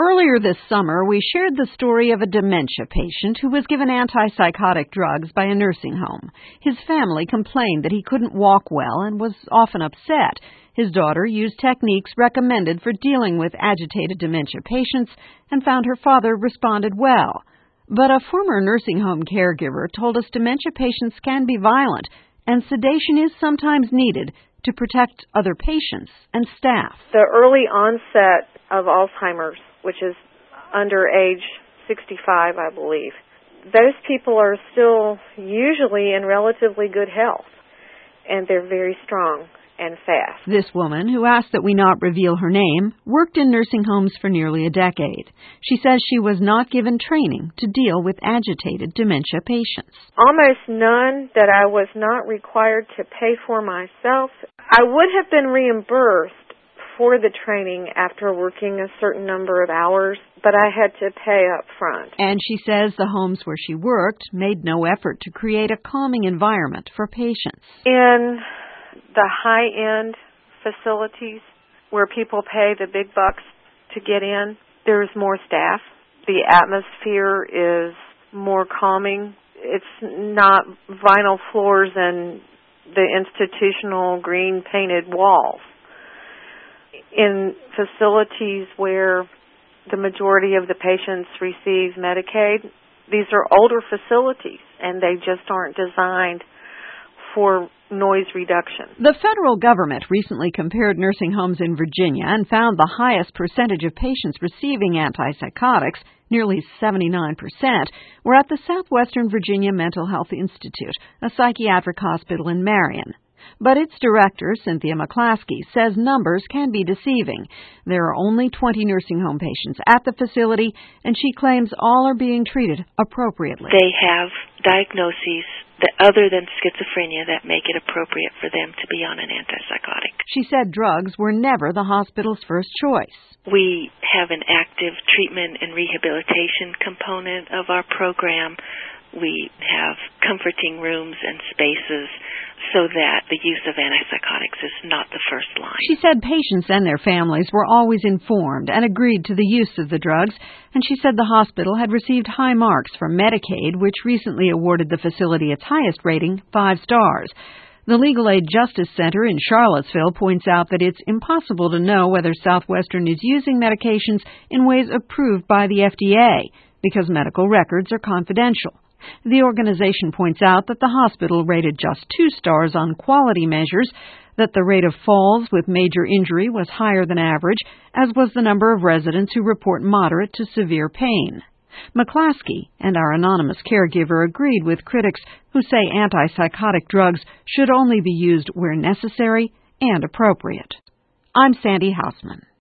Earlier this summer, we shared the story of a dementia patient who was given antipsychotic drugs by a nursing home. His family complained that he couldn't walk well and was often upset. His daughter used techniques recommended for dealing with agitated dementia patients and found her father responded well. But a former nursing home caregiver told us dementia patients can be violent, and sedation is sometimes needed to protect other patients and staff. The early onset of Alzheimer's, which is under age 65, I believe, those people are still usually in relatively good health, and they're very strong and fast. This woman, who asked that we not reveal her name, worked in nursing homes for nearly a decade. She says she was not given training to deal with agitated dementia patients. Almost none that I was not required to pay for myself. I would have been reimbursed for the training after working a certain number of hours, but I had to pay up front. And she says the homes where she worked made no effort to create a calming environment for patients. In the high-end facilities where people pay the big bucks to get in, there's more staff. The atmosphere is more calming. It's not vinyl floors and the institutional green painted walls. In facilities where the majority of the patients receive Medicaid, these are older facilities and they just aren't designed for noise reduction. The federal government recently compared nursing homes in Virginia and found the highest percentage of patients receiving antipsychotics, nearly 79%, were at the Southwestern Virginia Mental Health Institute, a psychiatric hospital in Marion. But its director, Cynthia McClaskey, says numbers can be deceiving. There are only 20 nursing home patients at the facility, and she claims all are being treated appropriately. They have diagnoses other than schizophrenia that make it appropriate for them to be on an antipsychotic. She said drugs were never the hospital's first choice. We have an active treatment and rehabilitation component of our program. We have comforting rooms and spaces so that the use of antipsychotics is not the first line. She said patients and their families were always informed and agreed to the use of the drugs, and she said the hospital had received high marks from Medicaid, which recently awarded the facility its highest rating, 5 stars. The Legal Aid Justice Center in Charlottesville points out that it's impossible to know whether Southwestern is using medications in ways approved by the FDA because medical records are confidential. The organization points out that the hospital rated just 2 stars on quality measures, that the rate of falls with major injury was higher than average, as was the number of residents who report moderate to severe pain. McClaskey and our anonymous caregiver agreed with critics who say antipsychotic drugs should only be used where necessary and appropriate. I'm Sandy Hausman.